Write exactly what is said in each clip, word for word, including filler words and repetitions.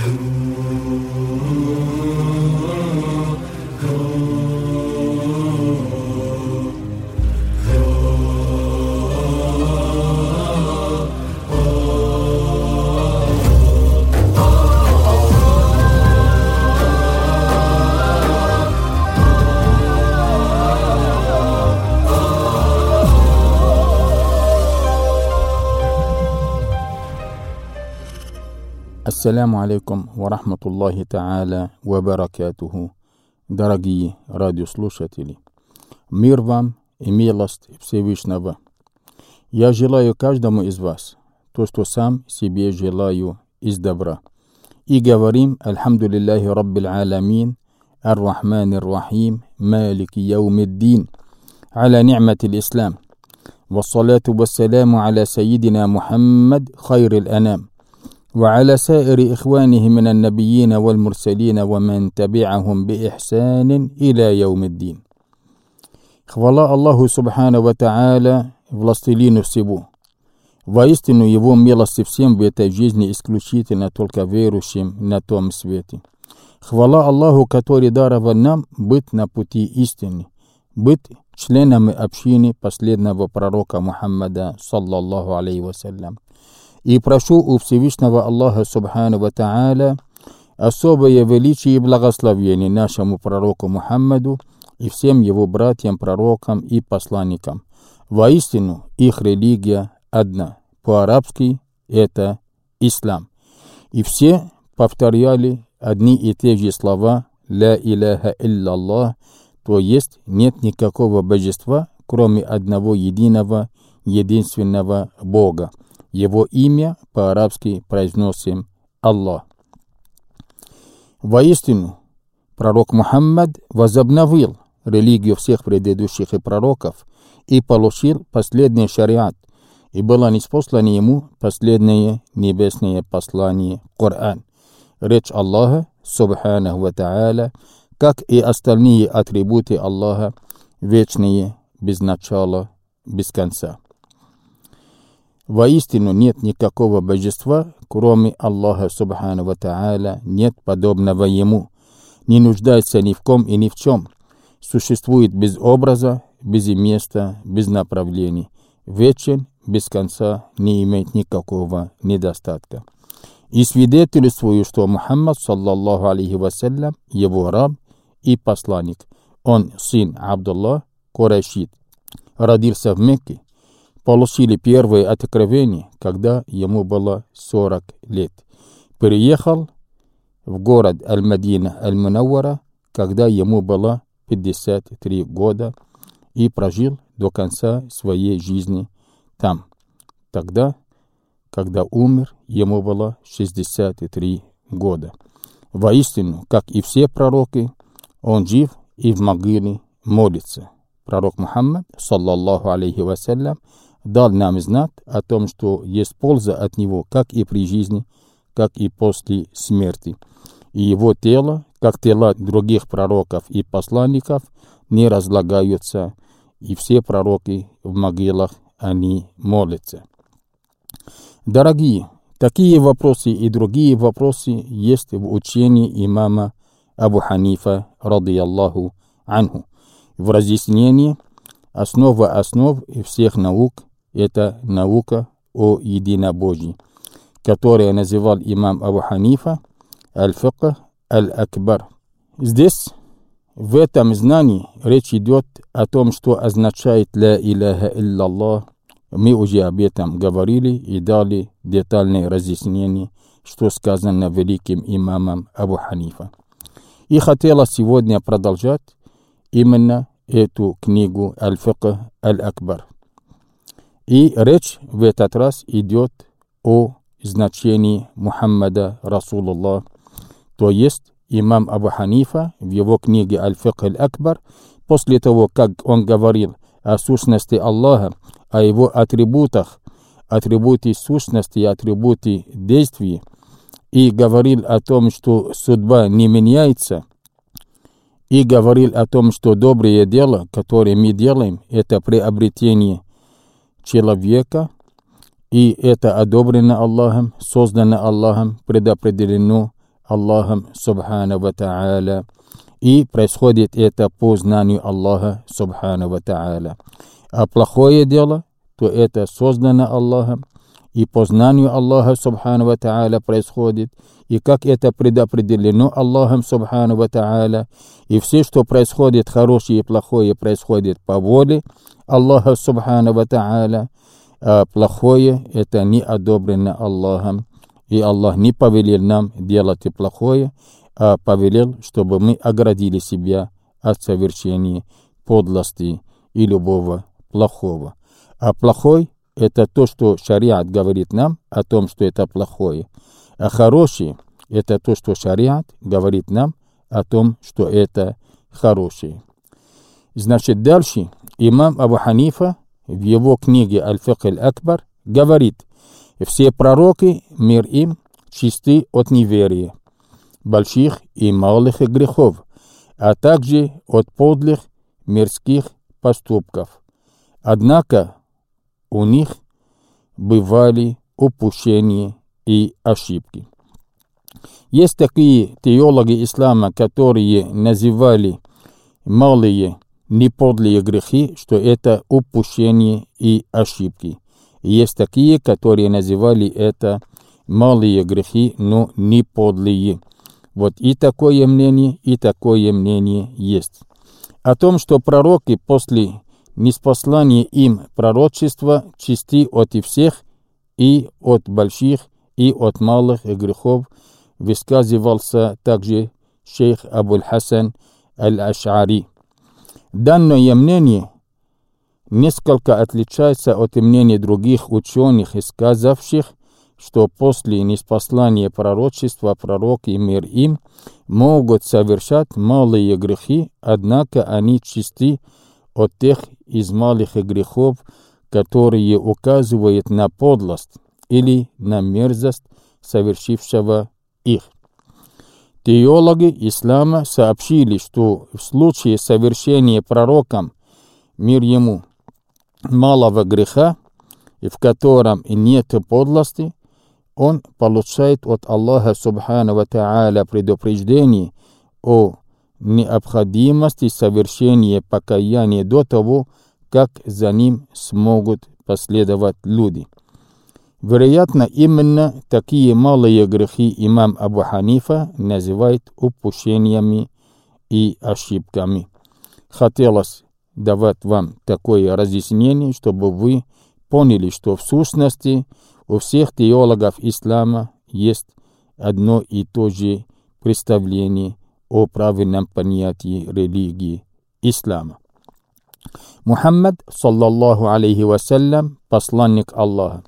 Ассаляму алейкум ва рахматуллахи та'аля ва баракатуху. Дорогие радиослушатели, мир вам и милость Всевышнего. Я желаю каждому из вас то, что сам себе желаю из добра. И говорим: Альхамдулиллахи Раббил Аламин, Ар-Рахман Ар-Рахим, Малики Яумиддин, аля ни'матил Ислам. Вассалату вассаляму аля сайидина Мухаммад, хайрил анам. وعلى سائر إخوانه من النبيين والمرسلين ومن تبعهم بإحسان إلى يوم الدين. Хвала Аллаху Субхану ва Та'аля, властелину всего. Воистину Его милости всем в этой жизни исключительно только верующим на том свете. Хвала Аллаху, который даровал нам быть на пути истины, быть членами общины последнего пророка Мухаммада, саллаллаху алейхи вассалям. И прошу у Всевышнего Аллаха Субхану ва Та'аля особое величие и благословение нашему пророку Мухаммаду и всем его братьям, пророкам и посланникам. Воистину, их религия одна. По-арабски это ислам. И все повторяли одни и те же слова «Ла иляха илляллах», то есть нет никакого божества, кроме одного единого, единственного Бога. Его имя по-арабски произносим Аллах. Воистину, пророк Мухаммад возобновил религию всех предыдущих и пророков и получил последний шариат, и было ниспослано ему последнее небесное послание Коран. Речь Аллаха, Субханаху ва Та'аля, как и остальные атрибуты Аллаха, вечные, без начала, без конца. Воистину нет никакого божества, кроме Аллаха Субхану ва Та'аля, нет подобного Ему, не нуждается ни в ком и ни в чем, существует без образа, без места, без направлений, вечен, без конца, не имеет никакого недостатка. И свидетельствую, что Мухаммад, саллаллаху алейхи вассалям, его раб и посланник, он сын Абдуллах, Курайшит, родился в Мекке, получили первое откровение, когда ему было сорок лет. Переехал в город Аль-Мадина Аль-Мунаввара, когда ему было пятьдесят три года, и прожил до конца своей жизни там. Тогда, когда умер, ему было шестьдесят три года. Воистину, как и все пророки, он жив и в могиле молится. Пророк Мухаммад, саллаллаху алейхи вассалям, дал нам знать о том, что есть польза от него как и при жизни, как и после смерти. И его тело, как тела других пророков и посланников, не разлагаются, и все пророки в могилах, они молятся. Дорогие, такие вопросы и другие вопросы есть в учении имама Абу Ханифа, радийаллаху анху. В разъяснении основа основ всех наук — это наука о единобожии, которую называл имам Абу Ханифа аль-фикх аль-акбар. Здесь, в этом знании, речь идет о том, что означает «Ла иляха илляллах». Мы уже об этом говорили и дали детальное разъяснение, что сказано великим имамом Абу Ханифа. И хотела сегодня продолжать именно эту книгу аль-фикх аль-акбар. И речь в этот раз идет о значении Мухаммада Расулуллах. То есть имам Абу Ханифа в его книге аль-фикх аль-акбар, после того, как он говорил о сущности Аллаха, о его атрибутах, атрибуты сущности, атрибуты действий, и говорил о том, что судьба не меняется, и говорил о том, что доброе дело, которое мы делаем, это приобретение человека, и это одобрено Аллахом, создано Аллахом, предопределено Аллахом Субхану ва Тааля. И происходит это по знанию Аллаха Субхану ва Тааля. А плохое дело, то это создано Аллахом, и по знанию Аллаха Субхану ва Тааля происходит, и как это предопределено Аллахом Субхану ва Тааля, и все, что происходит, хорошее и плохое, происходит по воле Аллаха Субхану ва Тааля, а плохое это не одобрено Аллахом, и Аллах не повелел нам делать и плохое, а повелел, чтобы мы оградили себя от совершения подлости и любого плохого. А плохой – это то, что шариат говорит нам о том, что это плохое. А хорошее – это то, что шариат говорит нам о том, что это хорошее. Значит, дальше имам Абу Ханифа в его книге «Аль-Фикх аль-Акбар» говорит: все пророки, мир им, чисты от неверия, больших и малых грехов, а также от подлых мирских поступков. Однако у них бывали упущения и ошибки. Есть такие теологи ислама, которые называли малые неподлые грехи, что это упущения и ошибки. Есть такие, которые называли это малые грехи, но не подлые. Вот и такое мнение, и такое мнение есть. О том, что пророки после ниспослания им пророчества чисты от всех, и от больших, и от малых грехов, высказывался также шейх Абуль-Хасан Аль-Аш'ари. Данное мнение несколько отличается от мнений других ученых, сказавших, что после ниспослания пророчества пророки, мир им, могут совершать малые грехи, однако они чисты от тех из малых грехов, которые указывают на подлость или на мерзость совершившего их. Теологи ислама сообщили, что в случае совершения пророком, мир ему, малого греха, в котором нет подлости, он получает от Аллаха Субхану ва Тааля предупреждение о необходимости совершения покаяния до того, как за ним смогут последовать люди. Вероятно, именно такие малые грехи имам Абу Ханифа называет упущениями и ошибками. Хотелось давать вам такое разъяснение, чтобы вы поняли, что в сущности у всех теологов ислама есть одно и то же представление о правильном понятии религии ислама. Мухаммад, саллаллаху алейхи вассалям, посланник Аллаха.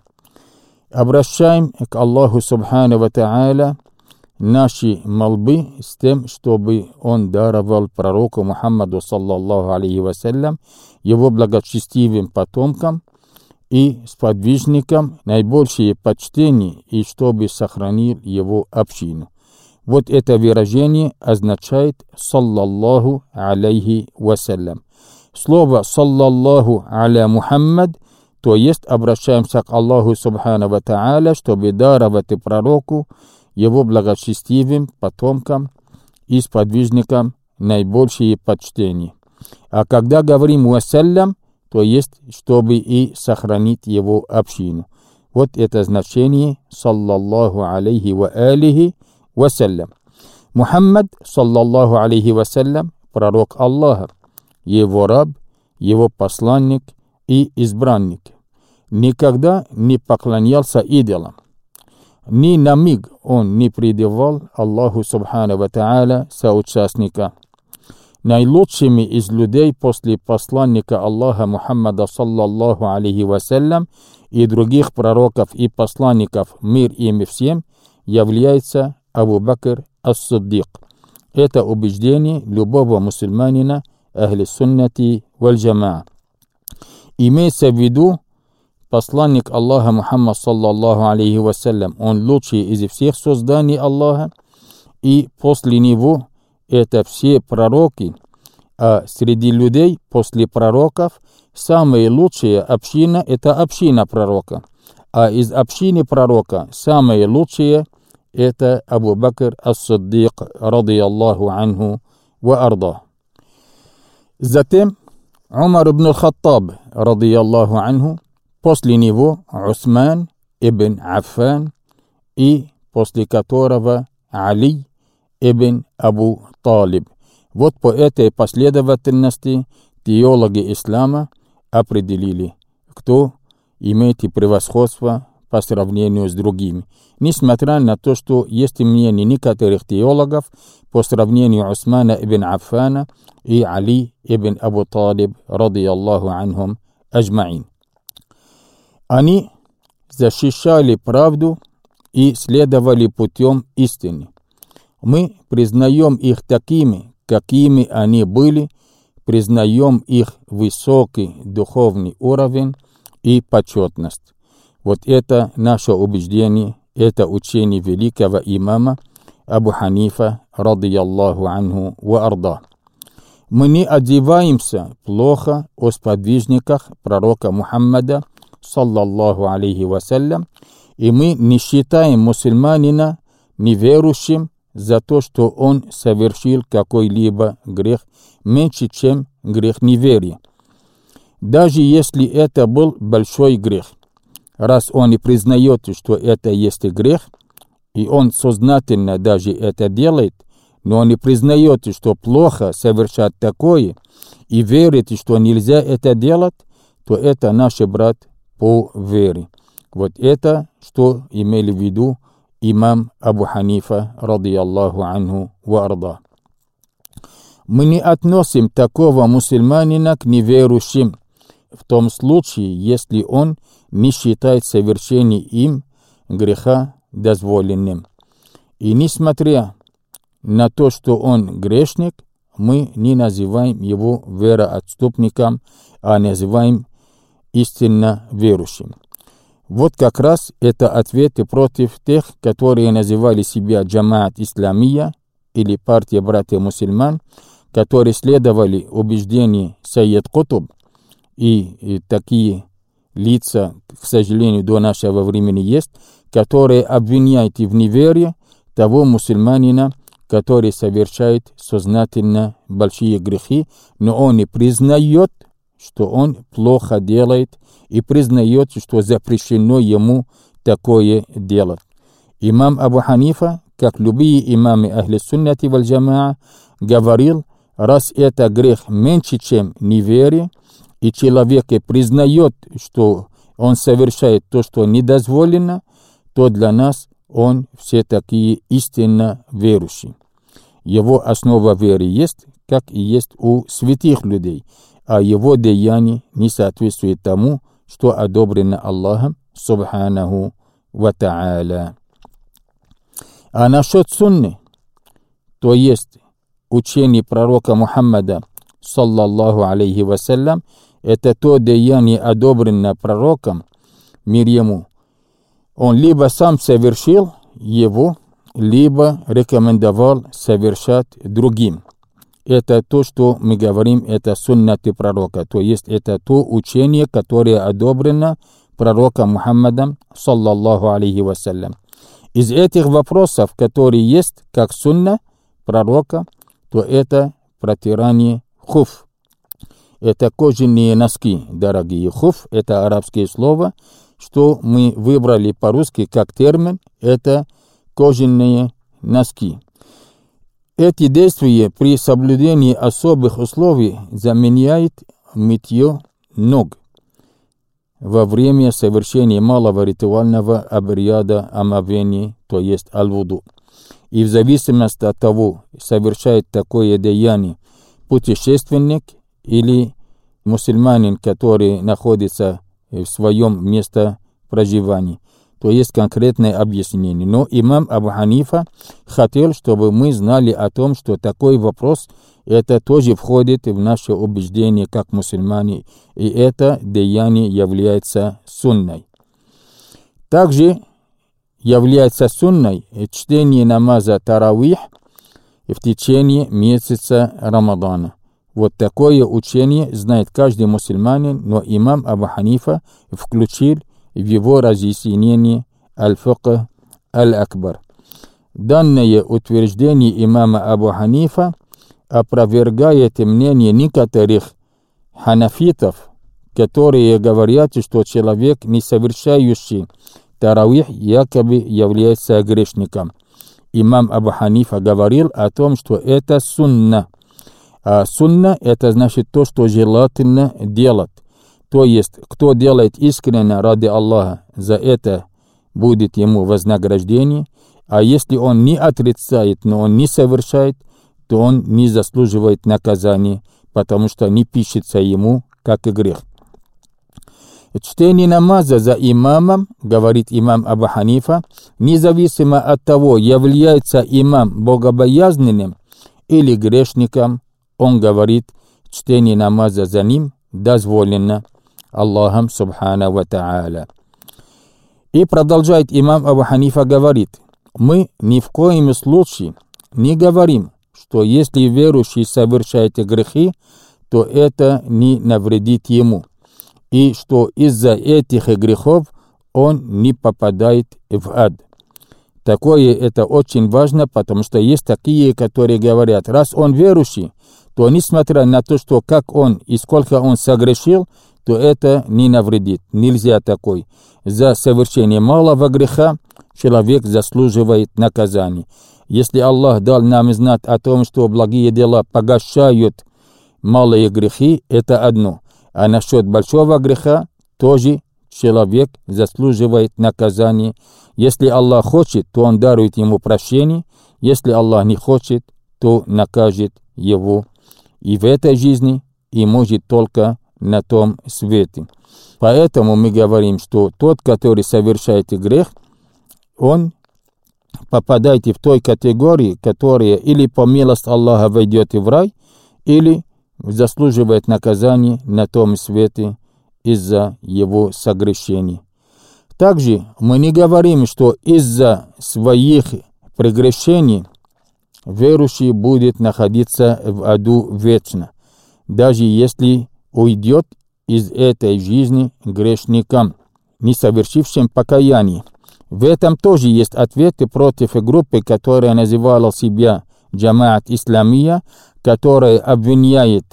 Обращаем к Аллаху Субхану ва Тааля наши молбы с тем, чтобы Он даровал пророку Мухаммаду, саллаллаху алейхи вассалям, его благочестивым потомкам и сподвижникам наибольшее почтение, и чтобы сохранил его общину. Вот это выражение означает «саллаллаху алейхи вассалям». Слово «саллаллаху аля Мухаммад», то есть обращаемся к Аллаху Субхану ва Тааля, чтобы даровать пророку, его благочестивым потомкам и сподвижникам наибольшее почтение. А когда говорим «вассалям», то есть, чтобы и сохранить его общину. Вот это значение «саллаллаху алейхи ва алихи вассалям». Мухаммад, саллаллаху алейхи вассалям, пророк Аллаха, его раб, его посланник и избранник, никогда не поклонялся идолам. Ни на миг он не предавал Аллаху Субхану ва Тааля соучастника. Наилучшими из людей после посланника Аллаха Мухаммада, саллаллаху алейхи вассалям, и других пророков и посланников, мир им всем, является Абу Бакр ас-Сиддик. Это убеждение любого мусульманина ахли суннати валь джамаа. Имеется в виду, посланник Аллаха Мухаммад, саллаллаху алейхи вассалям, он лучший из всех созданий Аллаха, и после него это все пророки, а среди людей после пророков самая лучшая община – это община пророка, а из общины пророка самая лучшая это Абу Бакр ас-Сиддик, ради Аллаху анху ва арда. Затем Умар ибн аль-Хаттаб, ради Аллаху анху, после него Усман ибн Аффан и после которого Али ибн Абу Талиб. Вот по этой последовательности теологи ислама определили, кто имеет превосходство по сравнению с другими. Несмотря на то, что есть мнение некоторых теологов по сравнению Усмана ибн Аффана и Али ибн Абу Талиб, ради Аллаху анхум аджмаин. Они защищали правду и следовали путем истины. Мы признаем их такими, какими они были, признаем их высокий духовный уровень и почетность. Вот это наше убеждение, это учение великого имама Абу Ханифа, ради Аллаху анху ва арда. Мы не одеваемся плохо о сподвижниках пророка Мухаммада, саллаллаху алейхи вассалям, и мы не считаем мусульманина неверующим за то, что он совершил какой-либо грех меньше, чем грех неверия. Даже если это был большой грех, раз он не признает, что это есть грех, и он сознательно даже это делает, но он не признает, что плохо совершать такое, и верит, что нельзя это делать, то это наш брат по вере. Вот это, что имели в виду имам Абу Ханифа, ради Аллаху анху ва арда. Мы не относим такого мусульманина к неверующим, в том случае, если он не считает совершение им греха дозволенным. И несмотря на то, что он грешник, мы не называем его вероотступником, а называем истинно верующим. Вот как раз это ответы против тех, которые называли себя Джамаат Исламия или партия братьев-мусульман, которые следовали убеждению Сайед Кутуб, и, и такие лица, к сожалению, до нашего времени есть, которые обвиняют в неверии того мусульманина, который совершает сознательно большие грехи, но он не признает, что он плохо делает, и признает, что запрещено ему такое делать. Имам Абу Ханифа, как любые имамы Ахли Суннати валь Джамаа, говорил, раз это грех меньше, чем неверие, и человек признает, что он совершает то, что недозволено, то для нас он все такие истинно верующие. Его основа веры есть, как и есть у святых людей, а его деяния не соответствуют тому, что одобрено Аллахом, субханаху ва та'аля. А насчет сунны, то есть учение пророка Мухаммада, саллаллаху алейхи вассалям, это то деяние, одобрено пророком, мир ему. Он либо сам совершил его, либо рекомендовал совершать другим. Это то, что мы говорим, это суннаты пророка, то есть это то учение, которое одобрено пророком Мухаммадом, саллаллаху алейхи вассалям. Из этих вопросов, которые есть, как сунна пророка, то это протирание хуф. Это кожаные носки, дорогие. Хуф – это арабское слово, что мы выбрали по-русски как термин, это кожаные носки. Эти действия при соблюдении особых условий заменяют мытье ног во время совершения малого ритуального обряда омовения, то есть аль-вуду. И в зависимости от того, совершает такое деяние путешественник или мусульманин, который находится в своем месте проживания, то есть конкретное объяснение. Но имам Абу Ханифа хотел, чтобы мы знали о том, что такой вопрос, это тоже входит в наше убеждение как мусульмане, и это деяние является сунной. Также является сунной чтение намаза таравих в течение месяца Рамадана. Вот такое учение знает каждый мусульманин, но имам Абу Ханифа включил в его разъяснение аль-фикх аль-акбар. Данное утверждение имама Абу Ханифа опровергает мнение некоторых ханафитов, которые говорят, что человек, не совершающий таравих, якобы является грешником. Имам Абу Ханифа говорил о том, что это сунна. А сунна — это значит то, что желательно делать. То есть, кто делает искренне ради Аллаха, за это будет ему вознаграждение. А если он не отрицает, но он не совершает, то он не заслуживает наказания, потому что не пишется ему как и грех. Чтение намаза за имамом, говорит имам Абу Ханифа, независимо от того, является имам богобоязненным или грешником, он говорит, чтение намаза за ним дозволено Аллахом Субхана ва Тааля. И продолжает имам Абу Ханифа, говорит, мы ни в коем случае не говорим, что если верующий совершает грехи, то это не навредит ему, и что из-за этих грехов он не попадает в ад. Такое это очень важно, потому что есть такие, которые говорят, раз он верующий, то несмотря на то, что как он и сколько он согрешил, то это не навредит. Нельзя такой. За совершение малого греха человек заслуживает наказания. Если Аллах дал нам знать о том, что благие дела погашают малые грехи, это одно. А насчет большого греха тоже человек заслуживает наказания. Если Аллах хочет, то Он дарует ему прощение. Если Аллах не хочет, то накажет его и в этой жизни, и может только на том свете. Поэтому мы говорим, что тот, который совершает грех, он попадает в той категории, которая или по милости Аллаха войдет в рай, или заслуживает наказания на том свете из-за его согрешений. Также мы не говорим, что из-за своих прегрешений верующий будет находиться в аду вечно, даже если уйдет из этой жизни грешником, не совершившим покаяние. В этом тоже есть ответы против группы, которая называла себя Джамаат Исламия, которая обвиняет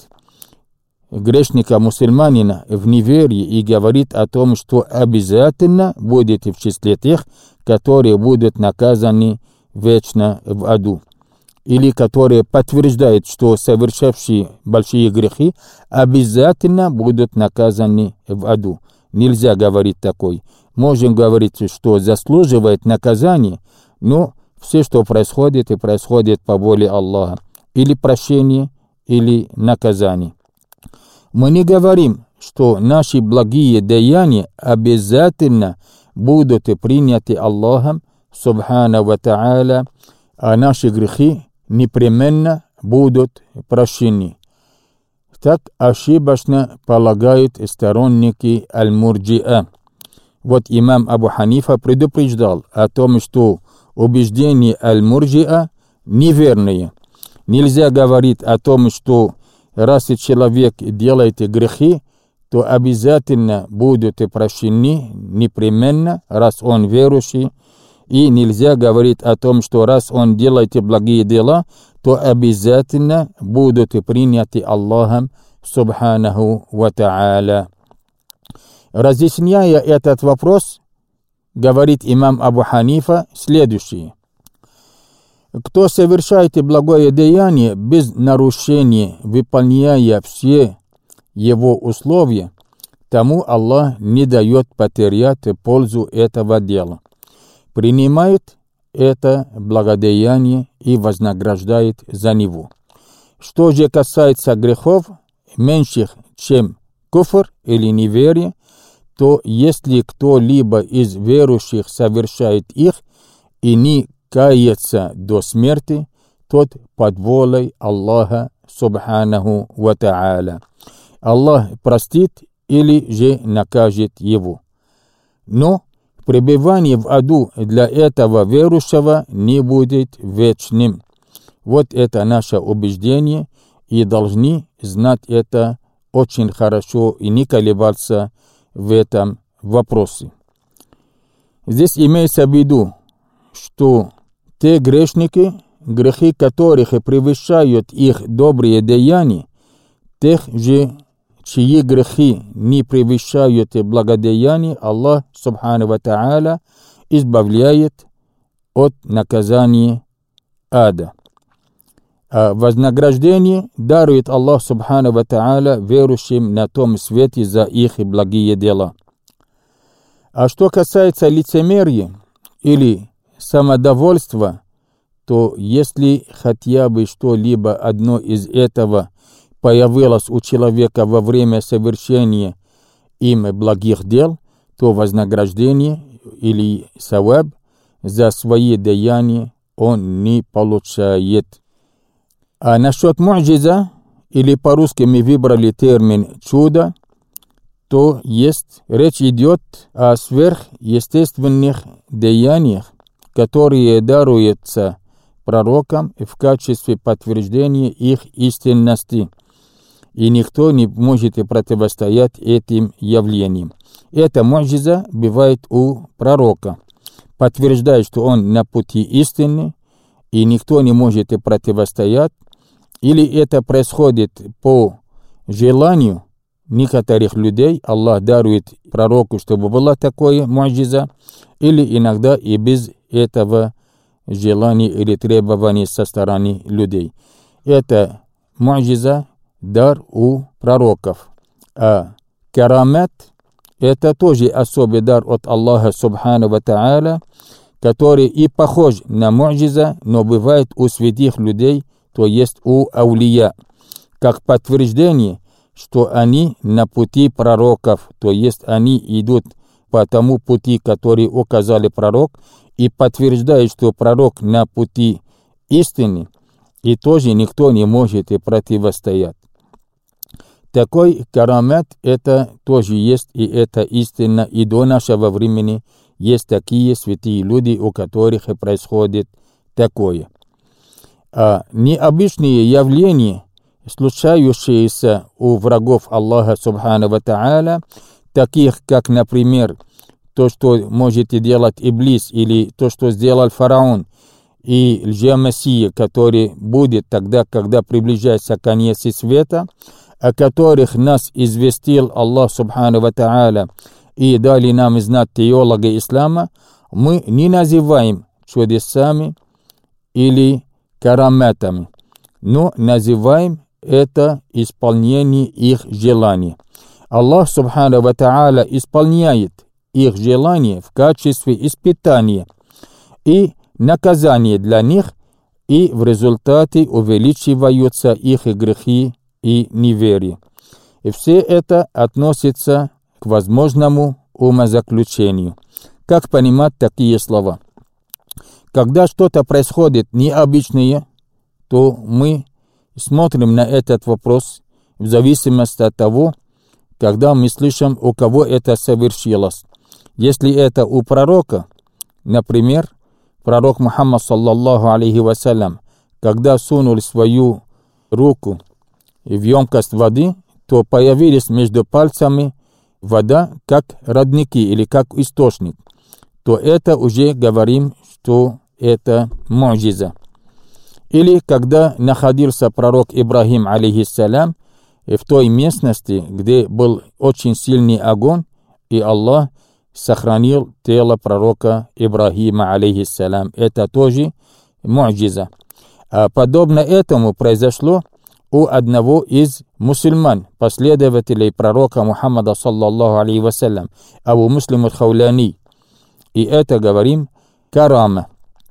грешника-мусульманина в неверии и говорит о том, что обязательно будет в числе тех, которые будут наказаны вечно в аду. Или которые подтверждают, что совершавшие большие грехи обязательно будут наказаны в аду. Нельзя говорить такой. Можем говорить, что заслуживает наказания, но все, что происходит, и происходит по воле Аллаха. Или прощение, или наказание. Мы не говорим, что наши благие деяния обязательно будут приняты Аллахом Субхана ва Тааля, а наши грехи непременно будут прощены. Так ошибочно полагают сторонники аль-Мурджиа. Вот имам Абу Ханифа предупреждал о том, что убеждения аль-Мурджиа неверные. Нельзя говорить о том, что раз человек делает грехи, то обязательно будут прощены непременно, раз он верующий. И нельзя говорить о том, что раз он делает благие дела, то обязательно будут приняты Аллахом Субханаху ва Тааля. Разъясняя этот вопрос, говорит имам Абу Ханифа следующее. Кто совершает благое деяние без нарушения, выполняя все его условия, тому Аллах не дает потерять пользу этого дела. Принимает это благодеяние и вознаграждает за него. Что же касается грехов, меньших, чем куфр или неверие, то если кто-либо из верующих совершает их и не кается до смерти, тот под волей Аллаха Субханаху ва Тааля. Аллах простит или же накажет его. Но пребывание в аду для этого верующего не будет вечным. Вот это наше убеждение, и должны знать это очень хорошо и не колебаться в этом вопросе. Здесь имеется в виду, что те грешники, грехи которых превышают их добрые деяния, тех же, чьи грехи не превышают благодеяния, Аллах Субхану ва Тааля избавляет от наказания ада. А вознаграждение дарует Аллах Субхану ва Тааля верующим на том свете за их благие дела. А что касается лицемерия или самодовольства, то если хотя бы что-либо одно из этого появилось у человека во время совершения им благих дел, то вознаграждение или саваб за свои деяния он не получает. А насчет му'джиза, или по-русски мы выбрали термин «чудо», то есть речь идет о сверхъестественных деяниях, которые даруются пророкам в качестве подтверждения их истинности. И никто не может противостоять этим явлениям. Эта му'джиза бывает у пророка, подтверждает, что он на пути истины, и никто не может противостоять. Или это происходит по желанию некоторых людей, Аллах дарует пророку, чтобы была такое му'джиза, или иногда и без этого желания или требований со стороны людей. Это му'джиза, дар у пророков. А карамат — это тоже особый дар от Аллаха Субхану ва Тааля, который и похож на му'джиза, но бывает у святых людей, то есть у аулия, как подтверждение, что они на пути пророков, то есть они идут по тому пути, который указали пророк, и подтверждает, что пророк на пути истины, и тоже никто не может и противостоять. Такой карамат это тоже есть, и это истина, и до нашего времени есть такие святые люди, у которых и происходит такое. А необычные явления, случающиеся у врагов Аллаха Субхану ва Тааля, таких как, например, то, что может делать Иблис, или то, что сделал фараон, и лжемессия, который будет тогда, когда приближается конец света, о которых нас известил Аллах Субхану ва Тааля и дали нам знать теологи ислама, мы не называем чудесами или караматами, но называем это исполнение их желаний. Аллах Субхану ва Тааля исполняет их желания в качестве испытания и наказания для них, и в результате увеличиваются их грехи и неверие. И все это относится к возможному умозаключению. Как понимать такие слова? Когда что-то происходит необычное, то мы смотрим на этот вопрос в зависимости от того, когда мы слышим, у кого это совершилось. Если это у пророка, например, пророк Мухаммад саллаллаху алейхи вассалям, когда сунул свою руку в емкость воды, то появились между пальцами вода как родники или как источник, то это уже говорим, что это му'джиза. Или когда находился пророк Ибрахим алейхиссалям в той местности, где был очень сильный огонь, и Аллах сохранил тело пророка Ибрахима алейхиссалям. Это тоже му'джиза. А подобно этому произошло у одного из мусульман, последователей пророка Мухаммада саллаллаху алейхи вассалям, Абу Муслим аль-Хауляни. И это говорим карама.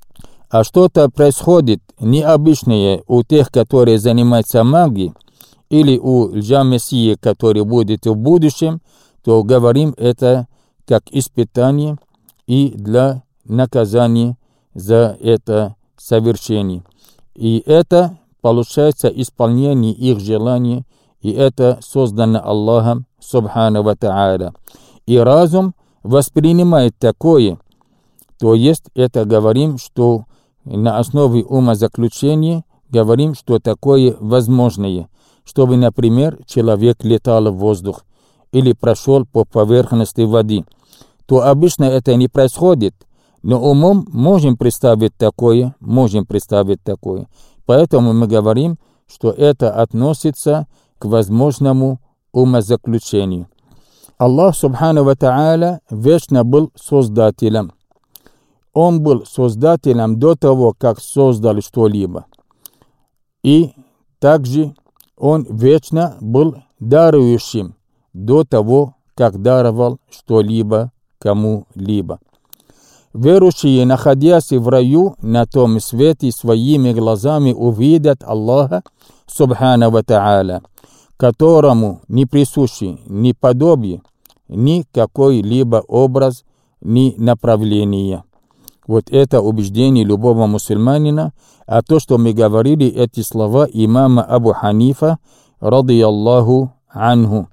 А что-то происходит необычное у тех, которые занимаются магией, или у лжемессии, который будет в будущем, то говорим это как испытание и для наказания за это совершение. И это получается исполнение их желаний, и это создано Аллахом Субхану ва Тааля. И разум воспринимает такое, то есть это говорим, что на основе умозаключения говорим, что такое возможное, чтобы, например, человек летал в воздух или прошел по поверхности воды, то обычно это не происходит, Но умом можем представить такое, можем представить такое. Поэтому мы говорим, что это относится к возможному умозаключению. Аллах Субхану ва Тааля вечно был создателем. Он был создателем до того, как создал что-либо. И также он вечно был дарующим до того, как даровал что-либо кому-либо. Верующие, находясь в раю, на том свете своими глазами увидят Аллаха Субхану ва Тааля, которому не присущи ни подобие, ни какой-либо образ, ни направление. Вот это убеждение любого мусульманина. А то, что мы говорили, эти слова имама Абу Ханифа, радийаллаху анху.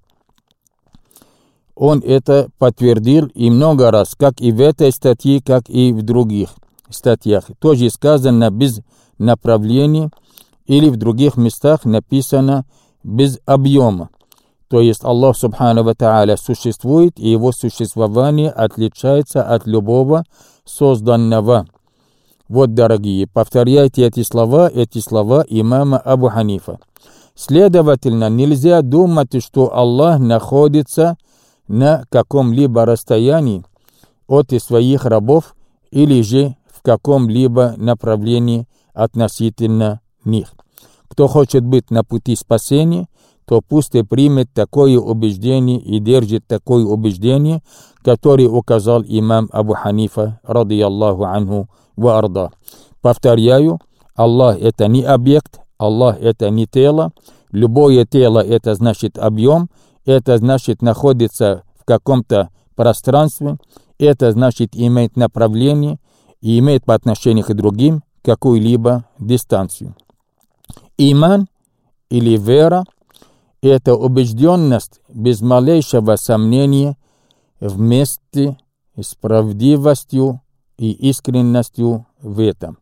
Он это подтвердил и много раз, как и в этой статье, как и в других статьях. Тоже сказано без направления, или в других местах написано без объема. То есть Аллах Субхану ва Тааля существует, и его существование отличается от любого созданного. Вот, дорогие, повторяйте эти слова, эти слова имама Абу Ханифа. Следовательно, нельзя думать, что Аллах находится на каком-либо расстоянии от своих рабов или же в каком-либо направлении относительно них. Кто хочет быть на пути спасения, то пусть и примет такое убеждение и держит такое убеждение, которое указал имам Абу Ханифа, радийаллаху анху ва арда. Повторяю, Аллах это не объект, Аллах это не тело. Любое тело это значит объем, это значит находится в каком-то пространстве, это значит имеет направление и имеет по отношению к другим какую-либо дистанцию. Иман или вера – это убежденность без малейшего сомнения вместе с правдивостью и искренностью в этом.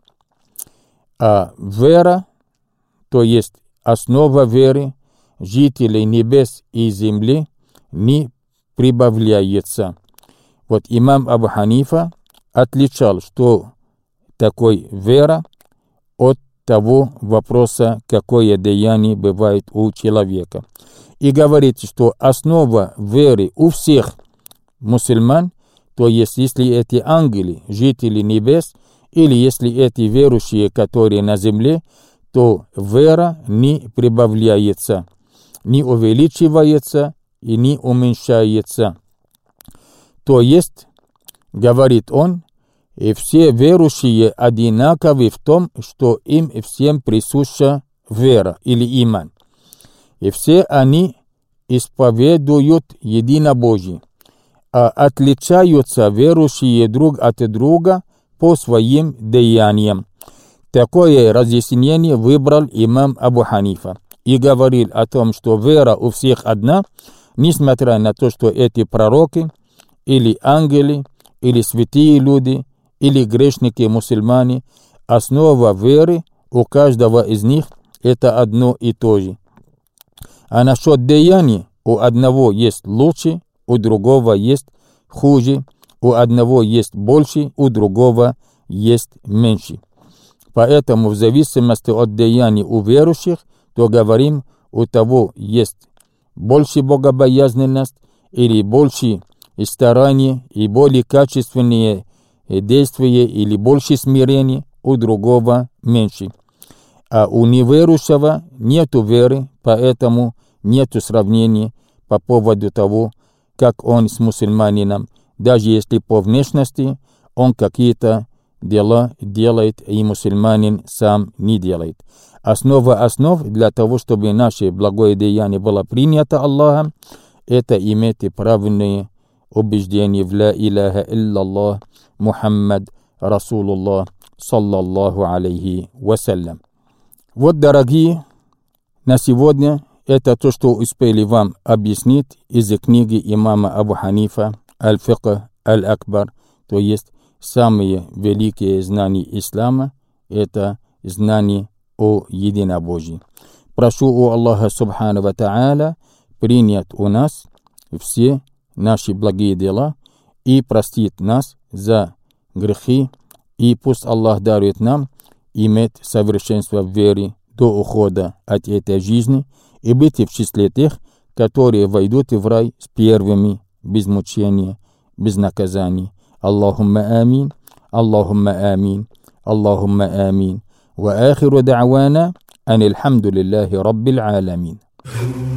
А вера, то есть основа веры, жителей небес и земли, не прибавляется. Вот имам Абу Ханифа отличал, что такое вера, от того вопроса, какое деяние бывает у человека. И говорит, что основа веры у всех мусульман, то есть если эти ангелы, жители небес, или если эти верующие, которые на земле, то вера не прибавляется, не увеличивается и не уменьшается. То есть, говорит он, и все верующие одинаковы в том, что им всем присуща вера или иман. И все они исповедуют единобожие, а отличаются верующие друг от друга по своим деяниям. Такое разъяснение выбрал имам Абу Ханифа и говорил о том, что вера у всех одна, несмотря на то, что эти пророки, или ангелы, или святые люди, или грешники-мусульмане, основа веры у каждого из них это одно и то же. А насчет деяний у одного есть лучше, у другого есть хуже, у одного есть больше, у другого есть меньше. Поэтому в зависимости от деяний у верующих, то говорим, у того есть больше богобоязненность или больше старания и более качественные действия или больше смирения, у другого меньше. А у неверующего нету веры, поэтому нету сравнения по поводу того, как он с мусульманином, даже если по внешности он какие-то дела делает, и мусульманин сам не делает. Основа основ для того, чтобы наше благое деяние было принято Аллахом, это иметь правильные убеждения в ла иляха илляллах Мухаммад Расулуллах саллаллаху алейхи вассалям. Вот, дорогие, на сегодня это то, что успели вам объяснить из книги имама Абу Ханифа «Аль-Фикх Аль-Акбар», то есть самые великие знания ислама – это знания о единобожии. Прошу у Аллаха Субхану ва Тааля принять у нас все наши благие дела и простит нас за грехи, и пусть Аллах дарует нам иметь совершенство в вере до ухода от этой жизни и быть в числе тех, которые войдут в рай с первыми, без мучения, без наказаний. Аллахумма амин, Аллахумма амин, Аллахумма амин. Ва ахиру дa'вана ан алхамдулиллахи раббил аламин.